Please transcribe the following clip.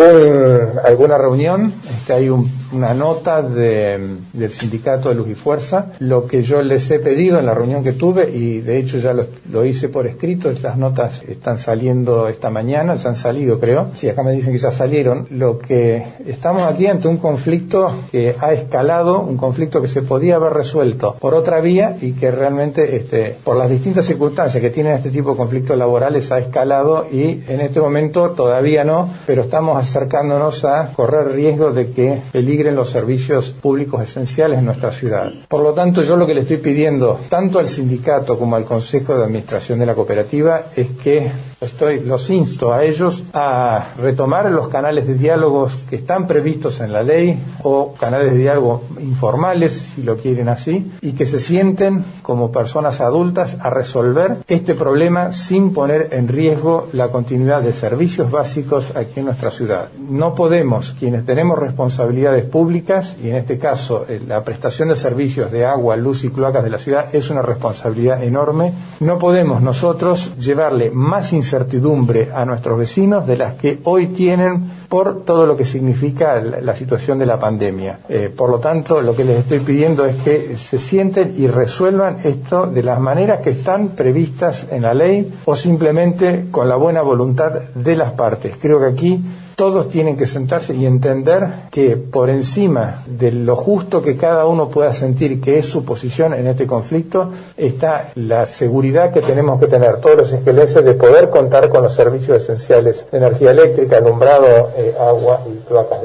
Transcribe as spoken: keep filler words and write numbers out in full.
un, alguna reunión, este, hay un, una nota de, del sindicato de Luz y Fuerza. Lo que yo les he pedido en la reunión que tuve, y de hecho ya lo, lo hice por escrito, estas notas están saliendo esta mañana, ya han salido creo, sí, acá me dicen que ya salieron. Lo que estamos aquí ante un conflicto que ha escalado, un conflicto que se podía haber resuelto por otra vía y que realmente este, por las distintas circunstancias que tienen este tipo de conflictos laborales ha escalado, y en este momento todavía no, pero estamos acercándonos a correr riesgo de que peligren los servicios públicos esenciales en nuestra ciudad. Por lo tanto, yo lo que le estoy pidiendo tanto al sindicato como al Consejo de Administración de la cooperativa es que estoy, los insto a ellos a retomar los canales de diálogos que están previstos en la ley, o canales de diálogo informales, si lo quieren así, y que se sienten como personas adultas a resolver este problema sin poner en riesgo la continuidad de servicios básicos aquí en nuestra ciudad. No podemos, quienes tenemos responsabilidades públicas, y en este caso la prestación de servicios de agua, luz y cloacas de la ciudad es una responsabilidad enorme, no podemos nosotros llevarle más incertidumbre a nuestros vecinos de las que hoy tienen por todo lo que significa la, la situación de la pandemia. Eh, por lo tanto, lo que les estoy pidiendo es que se sienten y resuelvan esto de las maneras que están previstas en la ley, o simplemente con la buena voluntad de las partes. Creo que aquí todos tienen que sentarse y entender que por encima de lo justo que cada uno pueda sentir que es su posición en este conflicto, está la seguridad que tenemos que tener todos los esqueleses de poder contar con los servicios esenciales de energía eléctrica, alumbrado, eh, agua y cloacas.